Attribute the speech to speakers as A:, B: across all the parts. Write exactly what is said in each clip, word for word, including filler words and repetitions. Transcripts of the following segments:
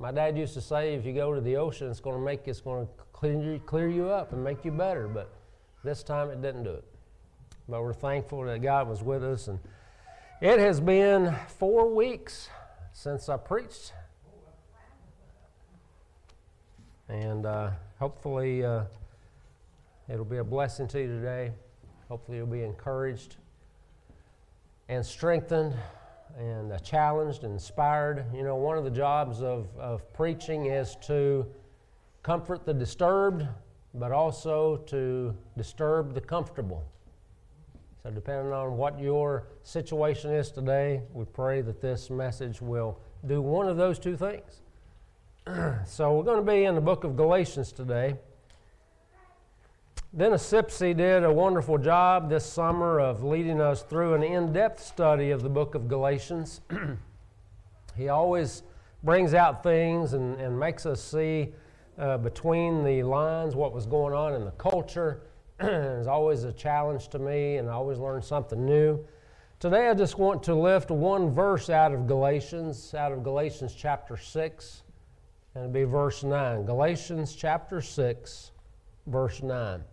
A: My dad used to say, if you go to the ocean, it's going to make it's going to clear, clear you up and make you better. But this time it didn't do it. But we're thankful that God was with us. And it has been four weeks since I preached. And uh, hopefully uh, it'll be a blessing to you today. Hopefully you'll be encouraged and strengthened and uh, challenged and inspired. You know, one of the jobs of, of preaching is to comfort the disturbed, but also to disturb the comfortable. So depending on what your situation is today, we pray that this message will do one of those two things. So we're going to be in the book of Galatians today. Dennis Sipsey did a wonderful job this summer of leading us through an in-depth study of the book of Galatians. He always brings out things and, and makes us see uh, between the lines what was going on in the culture. It's always a challenge to me, and I always learn something new. Today I just want to lift one verse out of Galatians, out of Galatians chapter six, and it'll be verse nine. Galatians chapter six, verse nine.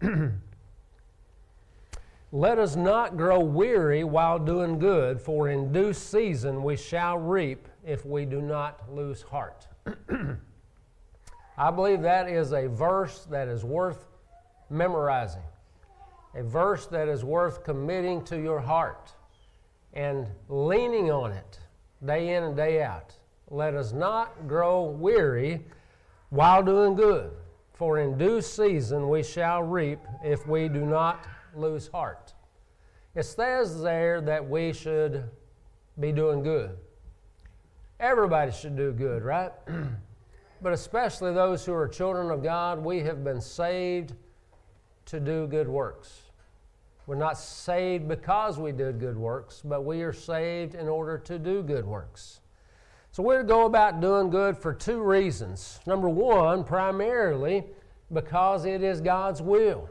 A: Let us not grow weary while doing good, for in due season we shall reap if we do not lose heart. I believe that is a verse that is worth memorizing, a verse that is worth committing to your heart and leaning on it day in and day out. Let us not grow weary while doing good, for in due season we shall reap if we do not lose heart. It says there that we should be doing good. Everybody should do good, right? But especially those who are children of God, we have been saved to do good works. We're not saved because we did good works, but we are saved in order to do good works. So we're to go about doing good for two reasons. Number one, primarily because it is God's will.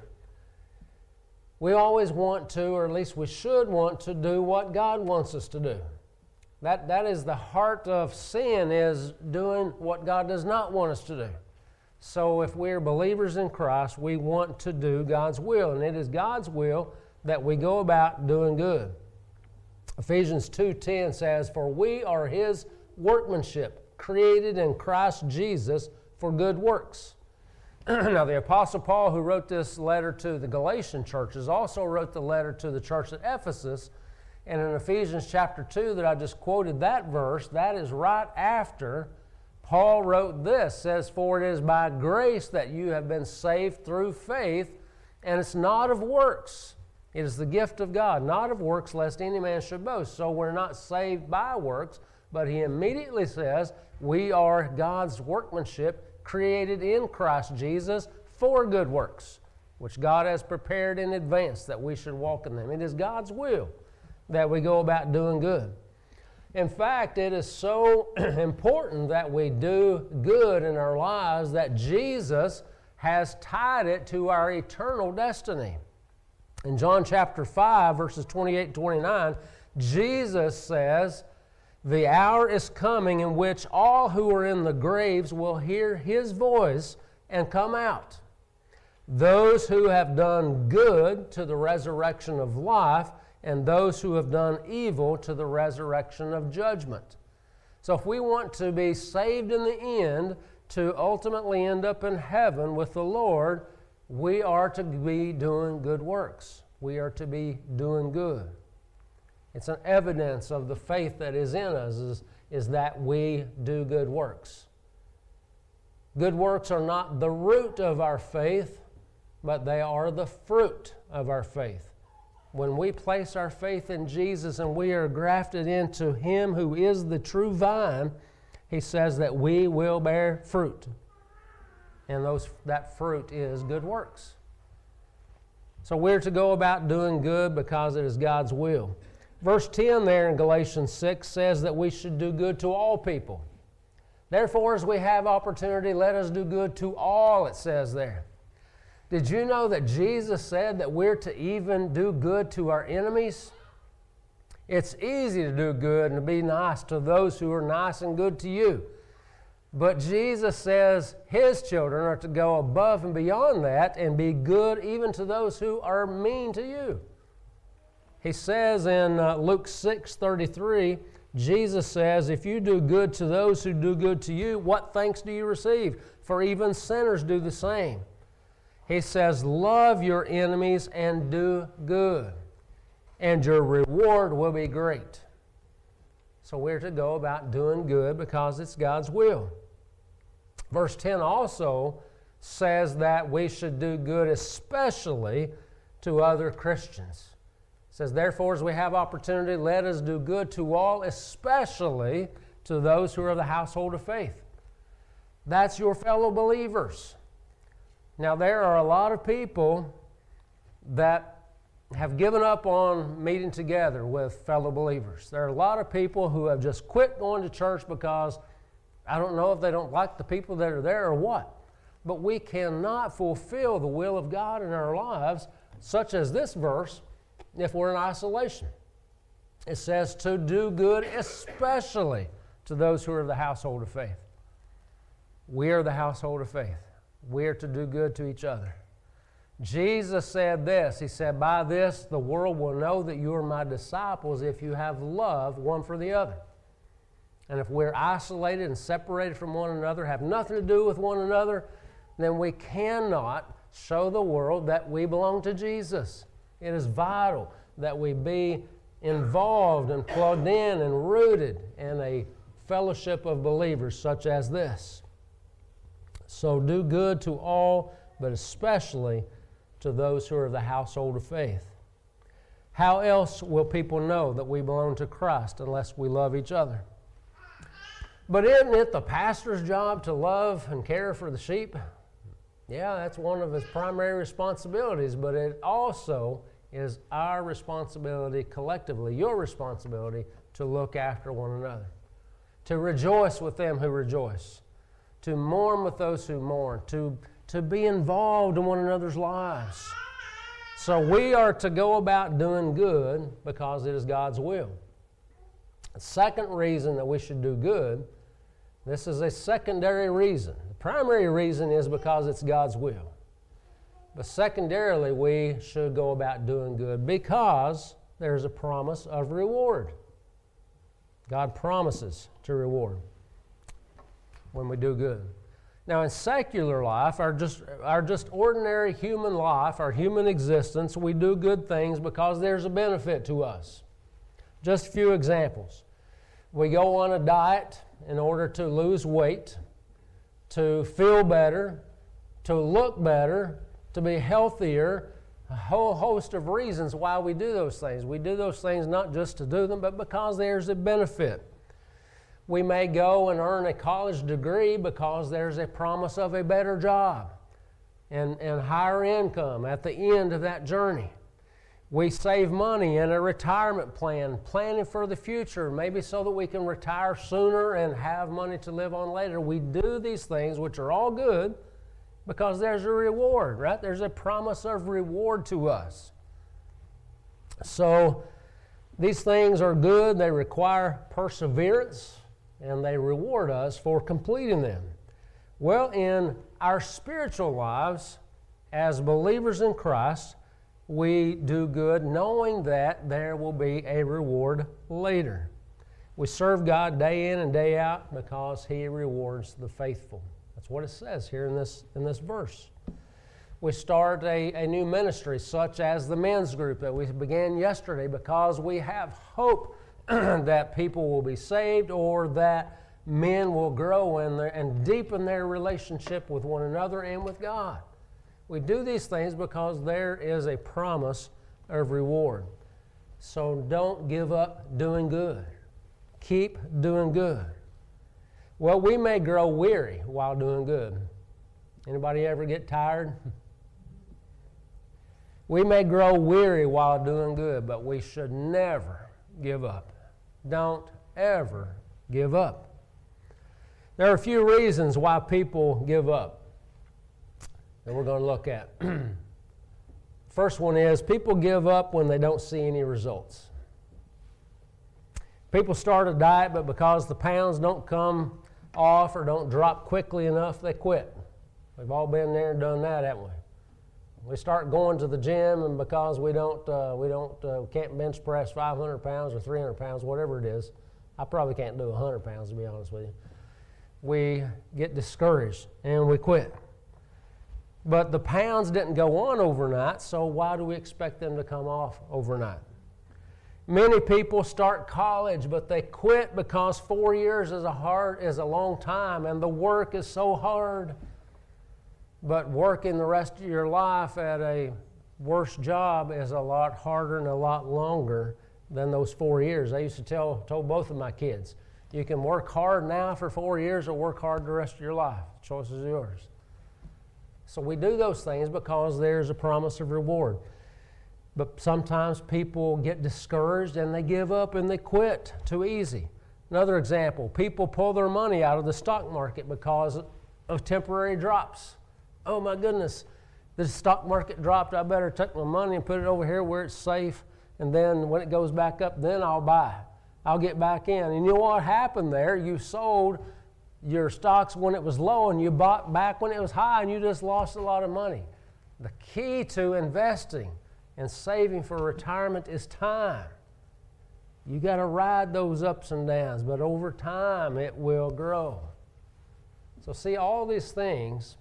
A: We always want to, or at least we should want to do what God wants us to do. That, that is the heart of sin, is doing what God does not want us to do. So if we're believers in Christ, we want to do God's will, and it is God's will that we go about doing good. Ephesians two ten says, "For we are His workmanship, created in Christ Jesus for good works." Now the Apostle Paul, who wrote this letter to the Galatian churches, also wrote the letter to the church at Ephesus. And in Ephesians chapter two that I just quoted that verse, that is right after Paul wrote this, says, "For it is by grace that you have been saved through faith, and it's not of works. It is the gift of God, not of works, lest any man should boast." So we're not saved by works, but he immediately says we are God's workmanship, created in Christ Jesus for good works, which God has prepared in advance that we should walk in them. It is God's will that we go about doing good. In fact, it is so important that we do good in our lives that Jesus has tied it to our eternal destiny. In John chapter five, verses twenty-eight and twenty-nine, Jesus says, "The hour is coming in which all who are in the graves will hear His voice and come out. Those who have done good to the resurrection of life, and those who have done evil to the resurrection of judgment." So if we want to be saved in the end, to ultimately end up in heaven with the Lord, we are to be doing good works. We are to be doing good. It's an evidence of the faith that is in us, is, is that we do good works. Good works are not the root of our faith, but they are the fruit of our faith. When we place our faith in Jesus and we are grafted into Him who is the true vine, He says that we will bear fruit. And those, that fruit is good works. So we're to go about doing good because it is God's will. Verse ten there in Galatians six says that we should do good to all people. Therefore, as we have opportunity, let us do good to all, it says there. Did you know that Jesus said that we're to even do good to our enemies? It's easy to do good and to be nice to those who are nice and good to you. But Jesus says his children are to go above and beyond that and be good even to those who are mean to you. He says in uh, Luke six thirty-three, Jesus says, if you do good to those who do good to you, what thanks do you receive? For even sinners do the same. He says, love your enemies and do good, and your reward will be great. So we're to go about doing good because it's God's will. Verse ten also says that we should do good especially to other Christians. It says, therefore, as we have opportunity, let us do good to all, especially to those who are of the household of faith. That's your fellow believers. Now, there are a lot of people that have given up on meeting together with fellow believers. There are a lot of people who have just quit going to church because I don't know if they don't like the people that are there or what. But we cannot fulfill the will of God in our lives, such as this verse, if we're in isolation. It says to do good especially to those who are of the household of faith. We are the household of faith. We are to do good to each other. Jesus said this. He said, by this the world will know that you are my disciples if you have love one for the other. And if we're isolated and separated from one another, have nothing to do with one another, then we cannot show the world that we belong to Jesus. It is vital that we be involved and plugged in and rooted in a fellowship of believers such as this. So do good to all, but especially to those who are of the household of faith. How else will people know that we belong to Christ unless we love each other? But isn't it the pastor's job to love and care for the sheep? Yeah, that's one of his primary responsibilities, but it also is our responsibility collectively, your responsibility, to look after one another, to rejoice with them who rejoice, to mourn with those who mourn, to, to be involved in one another's lives. So we are to go about doing good because it is God's will. The second reason that we should do good, this is a secondary reason. The primary reason is because it's God's will. But secondarily, we should go about doing good because there's a promise of reward. God promises to reward when we do good. Now, in secular life, our just, our just ordinary human life, our human existence, we do good things because there's a benefit to us. Just a few examples. We go on a diet in order to lose weight, to feel better, to look better, to be healthier, a whole host of reasons why we do those things. We do those things not just to do them, but because there's a benefit. We may go and earn a college degree because there's a promise of a better job and, and higher income at the end of that journey. We save money in a retirement plan, planning for the future, maybe so that we can retire sooner and have money to live on later. We do these things, which are all good, because there's a reward, right? There's a promise of reward to us. So these things are good. They require perseverance, and they reward us for completing them. Well, in our spiritual lives, as believers in Christ, we do good knowing that there will be a reward later. We serve God day in and day out because He rewards the faithful. That's what it says here in this, in this verse. We start a, a new ministry such as the men's group that we began yesterday because we have hope that people will be saved or that men will grow in their, and deepen their relationship with one another and with God. We do these things because there is a promise of reward. So don't give up doing good. Keep doing good. Well, we may grow weary while doing good. Anybody ever get tired? We may grow weary while doing good, but we should never give up. Don't ever give up. There are a few reasons why people give up that we're going to look at. First one is people give up when they don't see any results. People start a diet, but because the pounds don't come off or don't drop quickly enough, they quit. We've all been there and done that, haven't we? We start going to the gym, and because we don't, uh, we don't, uh, can't bench press five hundred pounds or three hundred pounds, whatever it is. I probably can't do one hundred pounds, to be honest with you. We get discouraged and we quit. But the pounds didn't go on overnight, so why do we expect them to come off overnight? Many people start college, but they quit because four years is a hard, is a long time, and the work is so hard. But working the rest of your life at a worse job is a lot harder and a lot longer than those four years. I used to tell told both of my kids, you can work hard now for four years or work hard the rest of your life. The choice is yours. So we do those things because there's a promise of reward. But sometimes people get discouraged and they give up and they quit too easy. Another example, people pull their money out of the stock market because of temporary drops. Oh my goodness, the stock market dropped, I better take my money and put it over here where it's safe, and then when it goes back up, then I'll buy. I'll get back in. And you know what happened there? You sold your stocks when it was low and you bought back when it was high, and you just lost a lot of money. The key to investing and saving for retirement is time. You got to ride those ups and downs, but over time it will grow. So see, all these things,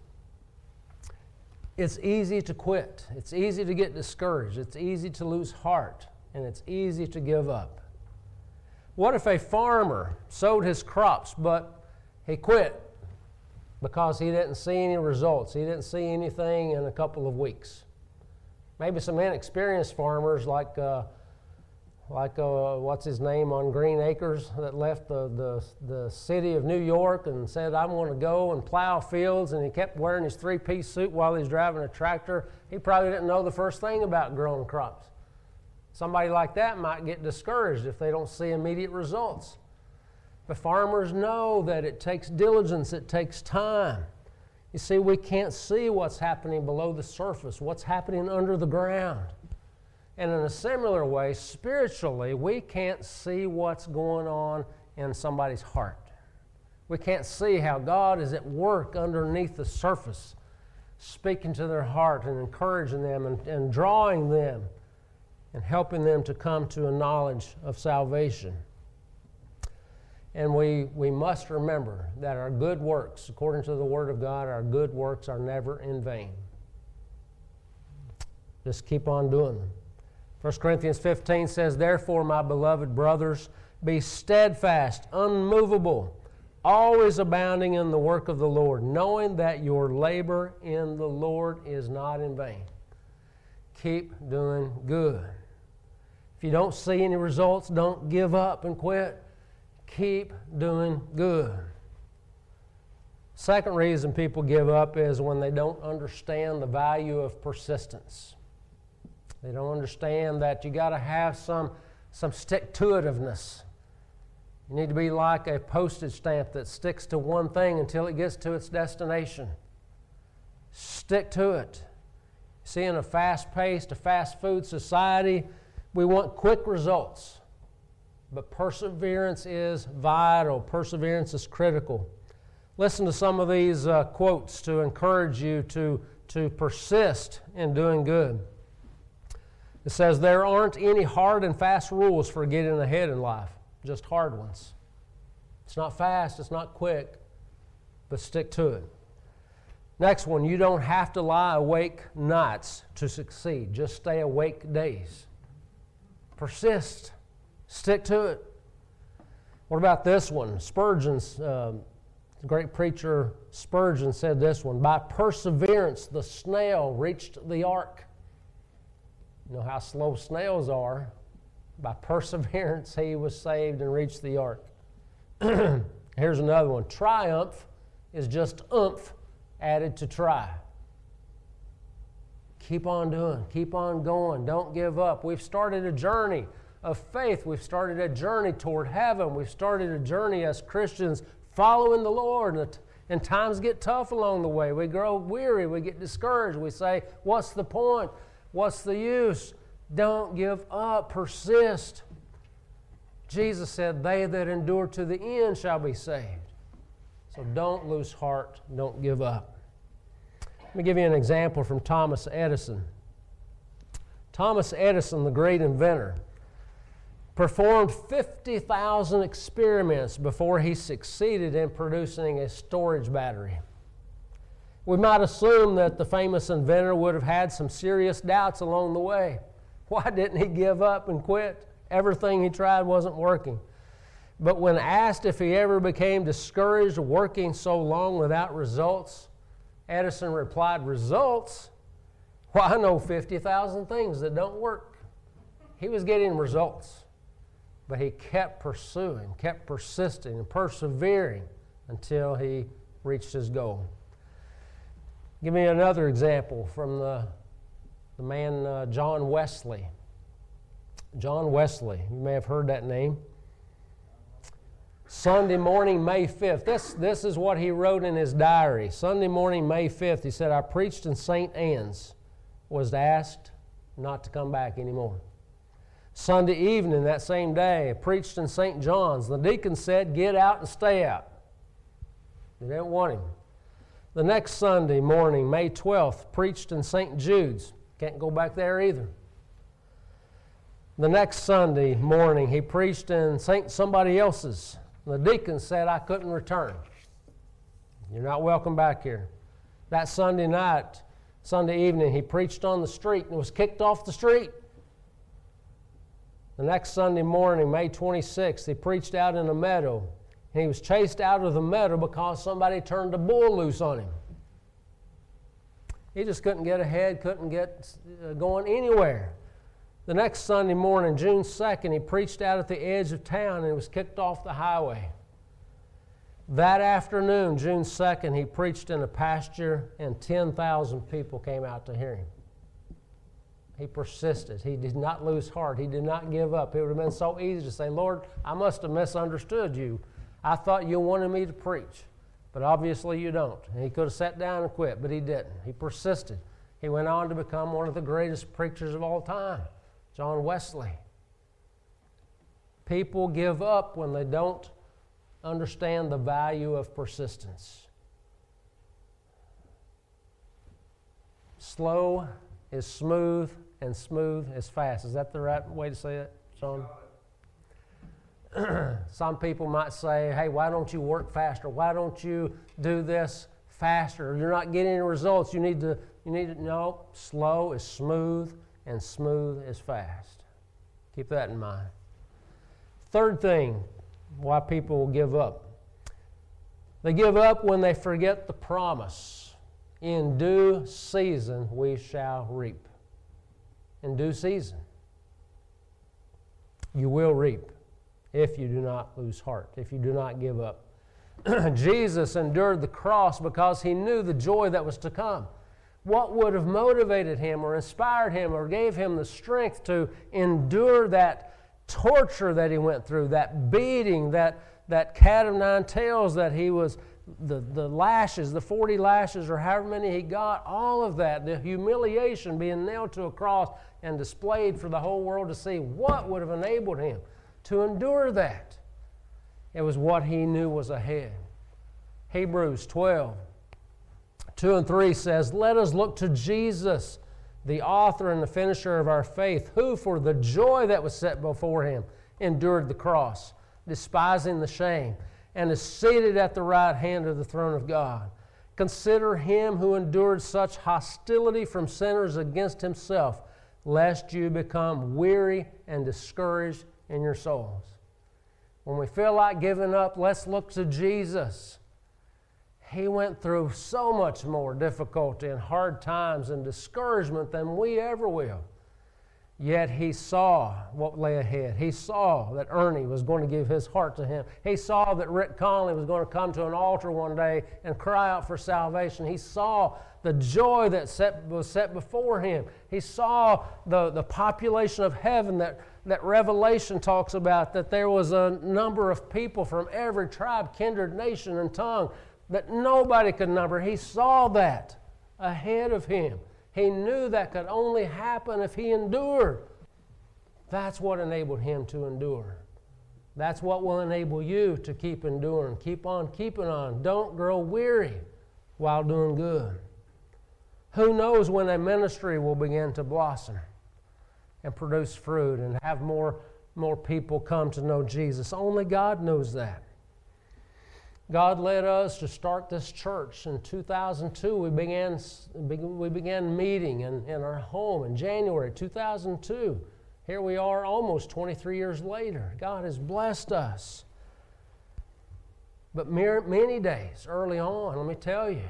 A: it's easy to quit. It's easy to get discouraged. It's easy to lose heart, and it's easy to give up. What if a farmer sowed his crops, but he quit because he didn't see any results? He didn't see anything in a couple of weeks. Maybe some inexperienced farmers like, uh, like uh, what's his name on Green Acres that left the, the, the city of New York and said, I'm going to go and plow fields, and he kept wearing his three-piece suit while he's driving a tractor. He probably didn't know the first thing about growing crops. Somebody like that might get discouraged if they don't see immediate results. But farmers know that it takes diligence, it takes time. You see, we can't see what's happening below the surface, what's happening under the ground. And in a similar way, spiritually, we can't see what's going on in somebody's heart. We can't see how God is at work underneath the surface, speaking to their heart and encouraging them and, and drawing them and helping them to come to a knowledge of salvation. And we, we must remember that our good works, according to the Word of God, our good works are never in vain. Just keep on doing them. First Corinthians fifteen says, therefore, my beloved brothers, be steadfast, unmovable, always abounding in the work of the Lord, knowing that your labor in the Lord is not in vain. Keep doing good. If you don't see any results, don't give up and quit. Keep doing good. Second reason people give up is when they don't understand the value of persistence. They don't understand that you got to have some, some stick-to-itiveness. You need to be like a postage stamp that sticks to one thing until it gets to its destination. Stick to it. See, in a fast-paced, a fast food society, we want quick results. But perseverance is vital. Perseverance is critical. Listen to some of these uh, quotes to encourage you to, to persist in doing good. It says, there aren't any hard and fast rules for getting ahead in life, just hard ones. It's not fast, it's not quick, but stick to it. Next one, you don't have to lie awake nights to succeed. Just stay awake days. Persist. Stick to it. What about this one? Spurgeon's, uh, the great preacher Spurgeon said this one, by perseverance the snail reached the ark. You know how slow snails are. By perseverance he was saved and reached the ark. Here's another one. Triumph is just oomph added to try. Keep on doing. Keep on going. Don't give up. We've started a journey of faith. We've started a journey toward heaven. We've started a journey as Christians following the Lord. And, and times get tough along the way. We grow weary. We get discouraged. We say, what's the point? What's the use? Don't give up. Persist. Jesus said, they that endure to the end shall be saved. So don't lose heart. Don't give up. Let me give you an example from Thomas Edison. Thomas Edison, the great inventor, performed fifty thousand experiments before he succeeded in producing a storage battery. We might assume that the famous inventor would have had some serious doubts along the way. Why didn't he give up and quit? Everything he tried wasn't working. But when asked if he ever became discouraged working so long without results, Edison replied, "Results? Well, I know fifty thousand things that don't work." He was getting results, but he kept pursuing, kept persisting and persevering until he reached his goal. Give me another example from the, the man uh, John Wesley. John Wesley, you may have heard that name. Sunday morning, May fifth. This, this is what he wrote in his diary. Sunday morning, May fifth, he said, "I preached in Saint Anne's, was asked not to come back anymore." Sunday evening, that same day, I preached in Saint John's. The deacon said, "Get out and stay out." They didn't want him. The next Sunday morning, May twelfth, preached in Saint Jude's. Can't go back there either. The next Sunday morning, he preached in Saint somebody else's. The deacon said, "I couldn't return. You're not welcome back here." That Sunday night, Sunday evening, he preached on the street and was kicked off the street. The next Sunday morning, May twenty-sixth, he preached out in a meadow. And he was chased out of the meadow because somebody turned a bull loose on him. He just couldn't get ahead, couldn't get going anywhere. The next Sunday morning, June second, he preached out at the edge of town and was kicked off the highway. That afternoon, June second, he preached in a pasture and ten thousand people came out to hear him. He persisted. He did not lose heart. He did not give up. It would have been so easy to say, "Lord, I must have misunderstood you. I thought you wanted me to preach." But obviously you don't. And he could have sat down and quit, but he didn't. He persisted. He went on to become one of the greatest preachers of all time, John Wesley. People give up when they don't understand the value of persistence. Slow is smooth, and smooth is fast. Is that the right way to say it, Sean? Some people might say, "Hey, why don't you work faster? Why don't you do this faster? You're not getting any results. You need to, you need to." No, slow is smooth, and smooth is fast. Keep that in mind. Third thing, why people will give up. They give up when they forget the promise. In due season we shall reap. In due season. You will reap if you do not lose heart, if you do not give up. Jesus endured the cross because he knew the joy that was to come. What would have motivated him or inspired him or gave him the strength to endure that torture that he went through, that beating, that, that cat of nine tails that he was, the, the lashes, the forty lashes or however many he got, all of that, the humiliation, being nailed to a cross and displayed for the whole world to see, what would have enabled him to endure that? It was what he knew was ahead. Hebrews twelve, two and three says, "Let us look to Jesus, the author and the finisher of our faith, who for the joy that was set before him endured the cross, despising the shame, and is seated at the right hand of the throne of God. Consider him who endured such hostility from sinners against himself, lest you become weary and discouraged in your souls." When we feel like giving up, let's look to Jesus. He went through so much more difficulty and hard times and discouragement than we ever will. Yet he saw what lay ahead. He saw that Ernie was going to give his heart to him. He saw that Rick Conley was going to come to an altar one day and cry out for salvation. He saw the joy that set, was set before him. He saw the, the population of heaven that, that Revelation talks about, that there was a number of people from every tribe, kindred, nation, and tongue that nobody could number. He saw that ahead of him. He knew that could only happen if he endured. That's what enabled him to endure. That's what will enable you to keep enduring. Keep on keeping on. Don't grow weary while doing good. Who knows when a ministry will begin to blossom and produce fruit and have more, more people come to know Jesus? Only God knows that. God led us to start this church in two thousand two. We began, we began meeting in, in our home in January two thousand two. Here we are almost twenty-three years later. God has blessed us. But many days early on, let me tell you,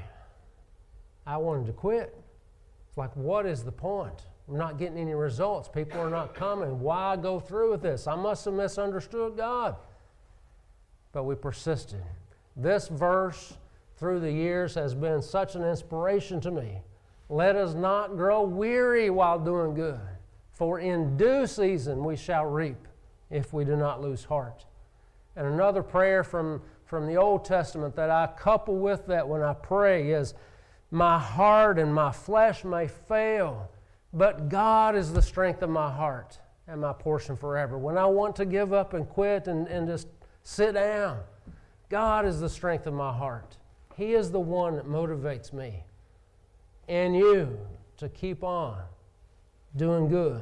A: I wanted to quit. It's like, what is the point? I'm not getting any results. People are not coming. Why go through with this? I must have misunderstood God. But we persisted. This verse through the years has been such an inspiration to me. Let us not grow weary while doing good, for in due season we shall reap if we do not lose heart. And another prayer from, from the Old Testament that I couple with that when I pray is, my heart and my flesh may fail, but God is the strength of my heart and my portion forever. When I want to give up and quit and, and just sit down, God is the strength of my heart. He is the one that motivates me and you to keep on doing good.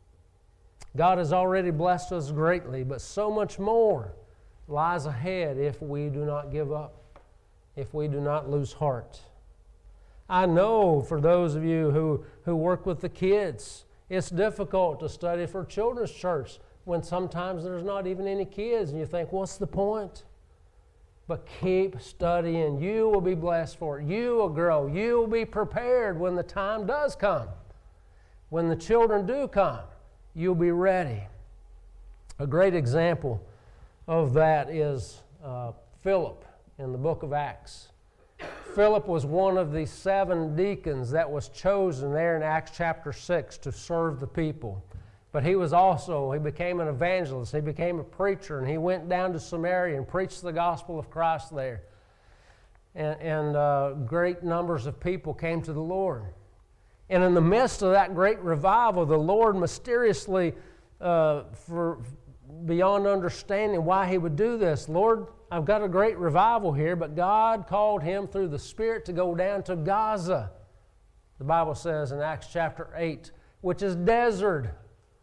A: God has already blessed us greatly, but so much more lies ahead if we do not give up, if we do not lose heart. I know for those of you who, who work with the kids, it's difficult to study for children's church when sometimes there's not even any kids and you think, what's the point? But keep studying. You will be blessed for it. You will grow. You will be prepared when the time does come. When the children do come, you'll be ready. A great example of that is uh, Philip in the book of Acts. Philip was one of the seven deacons that was chosen there in Acts chapter six to serve the people. But he was also, he became an evangelist, he became a preacher, and he went down to Samaria and preached the gospel of Christ there. And, and uh, great numbers of people came to the Lord. And in the midst of that great revival, the Lord mysteriously, uh, for beyond understanding why he would do this, Lord, I've got a great revival here, but God called him through the Spirit to go down to Gaza. The Bible says in Acts chapter eight, which is desert.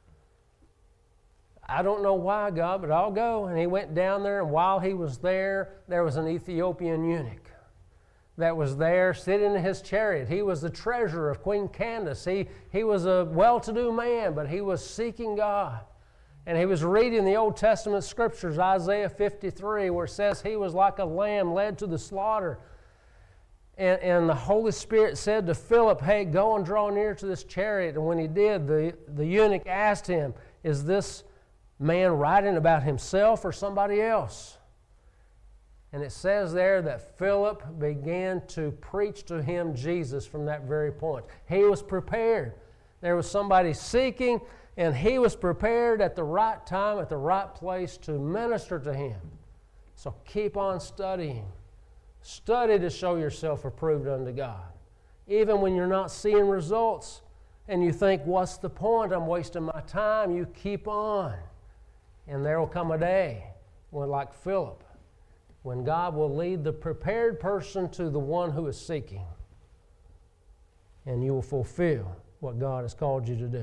A: I don't know why, God, but I'll go. And he went down there, and while he was there, there was an Ethiopian eunuch that was there sitting in his chariot. He was the treasurer of Queen Candace. He, he was a well-to-do man, but he was seeking God. And he was reading the Old Testament scriptures, Isaiah fifty-three, where it says he was like a lamb led to the slaughter. And, and the Holy Spirit said to Philip, hey, go and draw near to this chariot. And when he did, the, the eunuch asked him, is this man writing about himself or somebody else? And it says there that Philip began to preach to him Jesus from that very point. He was prepared. There was somebody seeking, and he was prepared at the right time, at the right place to minister to him. So keep on studying. Study to show yourself approved unto God. Even when you're not seeing results and you think, what's the point? I'm wasting my time. You keep on. And there will come a day when, like Philip, when God will lead the prepared person to the one who is seeking. And you will fulfill what God has called you to do.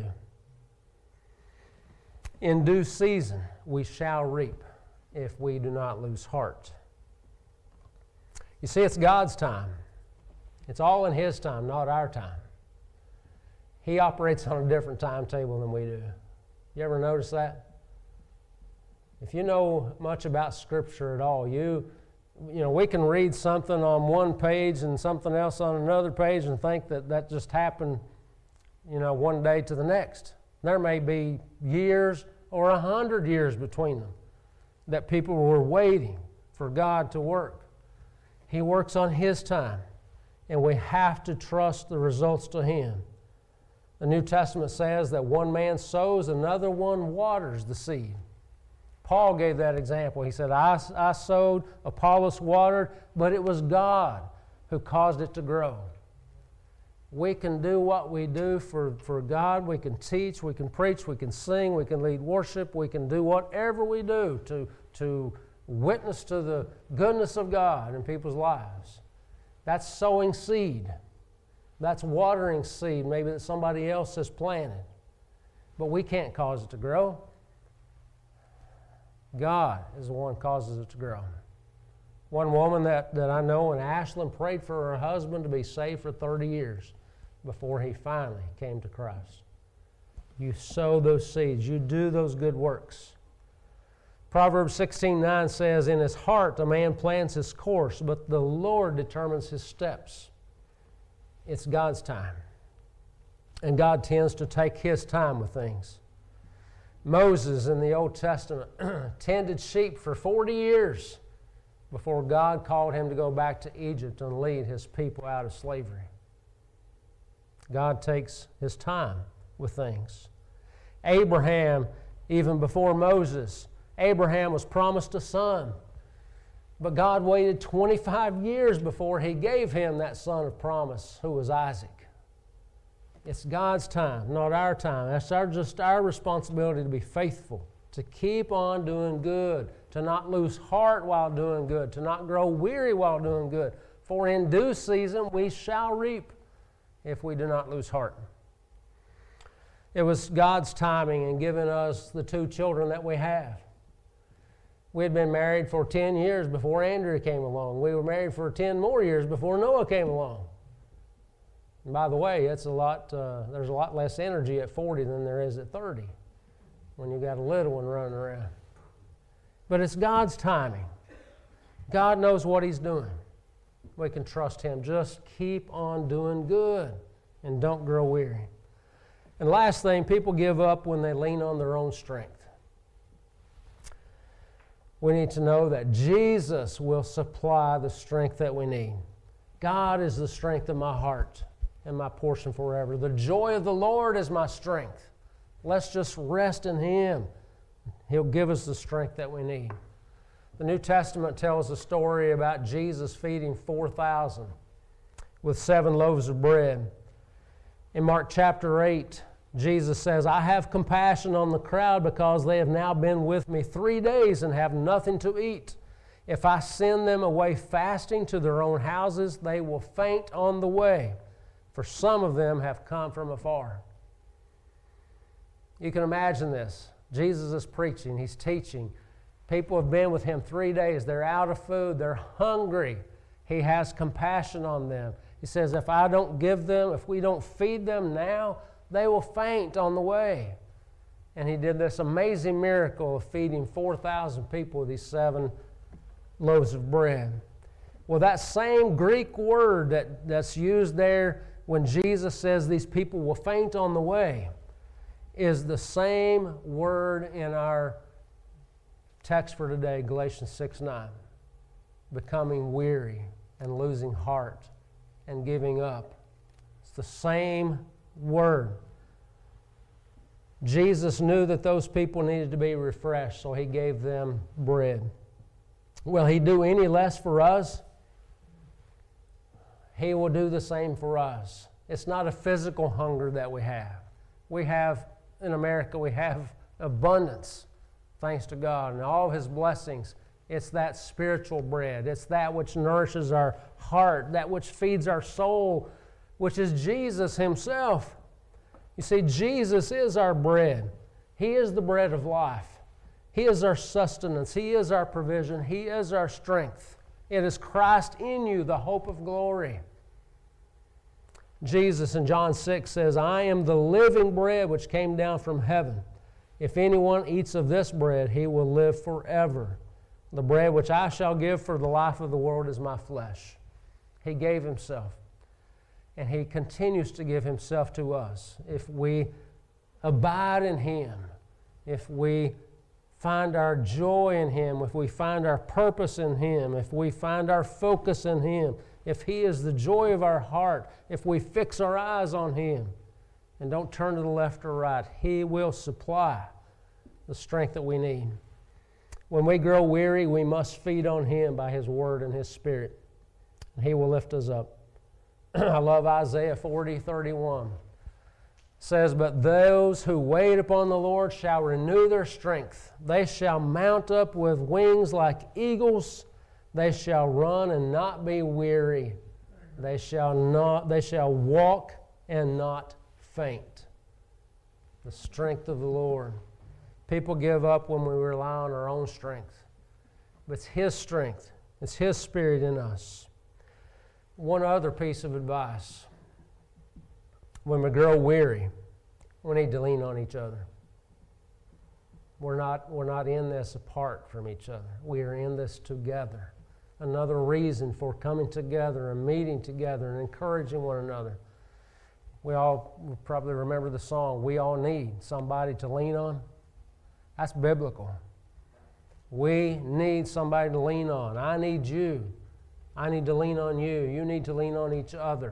A: In due season, we shall reap if we do not lose heart. You see, it's God's time. It's all in His time, not our time. He operates on a different timetable than we do. You ever notice that? If you know much about Scripture at all, you, you know, we can read something on one page and something else on another page and think that that just happened, you know, one day to the next. There may be years or a hundred years between them that people were waiting for God to work. He works on His time, and we have to trust the results to Him. The New Testament says that one man sows, another one waters the seed. Paul gave that example. He said, I, I sowed, Apollos watered, but it was God who caused it to grow. We can do what we do for, for God. We can teach, we can preach, we can sing, we can lead worship, we can do whatever we do to, to witness to the goodness of God in people's lives. That's sowing seed. That's watering seed maybe that somebody else has planted. But we can't cause it to grow. God is the one who causes it to grow. One woman that, that I know in Ashland prayed for her husband to be saved for thirty years before he finally came to Christ. You sow those seeds. You do those good works. Proverbs sixteen nine says, in his heart a man plans his course, but the Lord determines his steps. It's God's time. And God tends to take his time with things. Moses in the Old Testament tended sheep for forty years before God called him to go back to Egypt and lead his people out of slavery. God takes his time with things. Abraham, even before Moses, Abraham was promised a son, but God waited twenty-five years before he gave him that son of promise, who was Isaac. It's God's time, not our time. That's our, just our responsibility to be faithful, to keep on doing good, to not lose heart while doing good, to not grow weary while doing good. For in due season we shall reap if we do not lose heart. It was God's timing in giving us the two children that we have. We had been married for ten years before Andrea came along. We were married for ten more years before Noah came along. And by the way, it's a lot. Uh, there's a lot less energy at forty than there is at thirty when you've got a little one running around. But it's God's timing. God knows what he's doing. We can trust him. Just keep on doing good and don't grow weary. And last thing, people give up when they lean on their own strength. We need to know that Jesus will supply the strength that we need. God is the strength of my heart and my portion forever. The joy of the Lord is my strength. Let's just rest in him. He'll give us the strength that we need. The New Testament tells a story about Jesus feeding four thousand with seven loaves of bread. In Mark chapter eight, Jesus says, I have compassion on the crowd because they have now been with me three days and have nothing to eat. If I send them away fasting to their own houses, they will faint on the way, for some of them have come from afar. You can imagine this. Jesus is preaching. He's teaching. People have been with him three days. They're out of food. They're hungry. He has compassion on them. He says, if I don't give them, if we don't feed them now, they will faint on the way. And he did this amazing miracle of feeding four thousand people with these seven loaves of bread. Well, that same Greek word that, that's used there when Jesus says these people will faint on the way is the same word in our text for today, Galatians six nine. Becoming weary and losing heart and giving up. It's the same word. Jesus knew that those people needed to be refreshed, so he gave them bread. Will he do any less for us? He will do the same for us. It's not a physical hunger that we have. We have, in America, we have abundance, thanks to God, and all of his blessings. It's that spiritual bread. It's that which nourishes our heart, that which feeds our soul, which is Jesus himself. You see, Jesus is our bread. He is the bread of life. He is our sustenance. He is our provision. He is our strength. It is Christ in you, the hope of glory. Jesus in John six says, I am the living bread which came down from heaven. If anyone eats of this bread, he will live forever. The bread which I shall give for the life of the world is my flesh. He gave himself. And he continues to give himself to us. If we abide in him, if we find our joy in him, if we find our purpose in him, if we find our focus in him, if he is the joy of our heart, if we fix our eyes on him and don't turn to the left or right, he will supply the strength that we need. When we grow weary, we must feed on him by his word and his spirit, and he will lift us up. I love Isaiah forty thirty-one. says, "But those who wait upon the Lord shall renew their strength. They shall mount up with wings like eagles. They shall run and not be weary. They shall not, they shall walk and not faint." The strength of the Lord. People give up when we rely on our own strength. But it's His strength. It's His Spirit in us. One other piece of advice. When we grow weary, we need to lean on each other. We're not, we're not in this apart from each other. We are in this together. Another reason for coming together and meeting together and encouraging one another. We all probably remember the song, "We all need somebody to lean on." That's biblical. We need somebody to lean on. I need you. I need to lean on you. You need to lean on each other.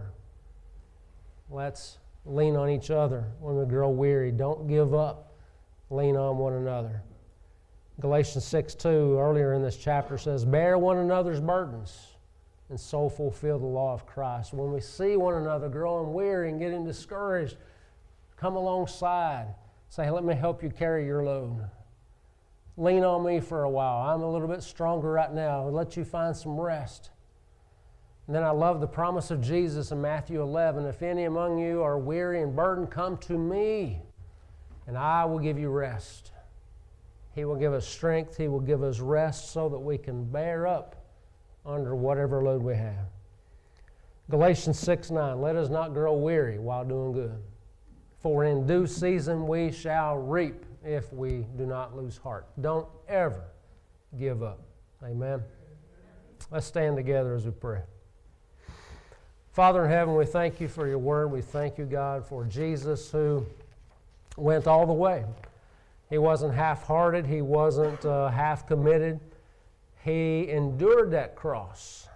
A: Let's lean on each other when we grow weary. Don't give up. Lean on one another. Galatians six two, earlier in this chapter, says, "Bear one another's burdens and so fulfill the law of Christ." When we see one another growing weary and getting discouraged, come alongside. Say, "Let me help you carry your load. Lean on me for a while. I'm a little bit stronger right now. I'll let you find some rest." And then I love the promise of Jesus in Matthew eleven. "If any among you are weary and burdened, come to me, and I will give you rest." He will give us strength. He will give us rest so that we can bear up under whatever load we have. Galatians six nine, "Let us not grow weary while doing good. For in due season we shall reap if we do not lose heart." Don't ever give up. Amen. Let's stand together as we pray. Father in heaven, we thank you for your word. We thank you, God, for Jesus who went all the way. He wasn't half-hearted. He wasn't uh, half-committed. He endured that cross.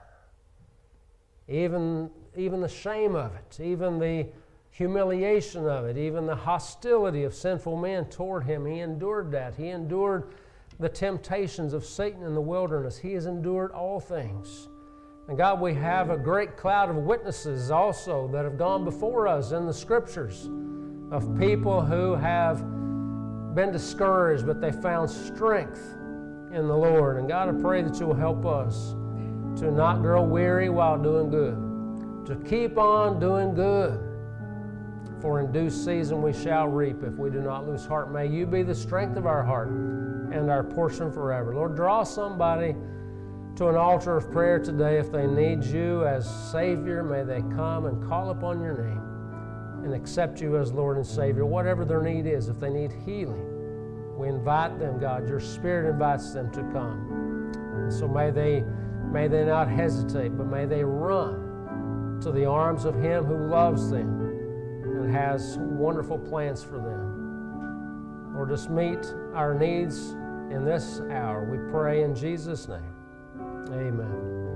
A: Even, even the shame of it, even the humiliation of it, even the hostility of sinful men toward him, he endured that. He endured the temptations of Satan in the wilderness. He has endured all things. And God, we have a great cloud of witnesses also that have gone before us in the Scriptures of people who have been discouraged, but they found strength in the Lord. And God, I pray that you will help us to not grow weary while doing good, to keep on doing good. For in due season we shall reap if we do not lose heart. May you be the strength of our heart and our portion forever. Lord, draw somebody to an altar of prayer today. If they need you as Savior, may they come and call upon your name and accept you as Lord and Savior. Whatever their need is, if they need healing, we invite them, God. Your Spirit invites them to come. And so may they, may they not hesitate, but may they run to the arms of Him who loves them and has wonderful plans for them. Lord, just meet our needs in this hour. We pray in Jesus' name. Amen.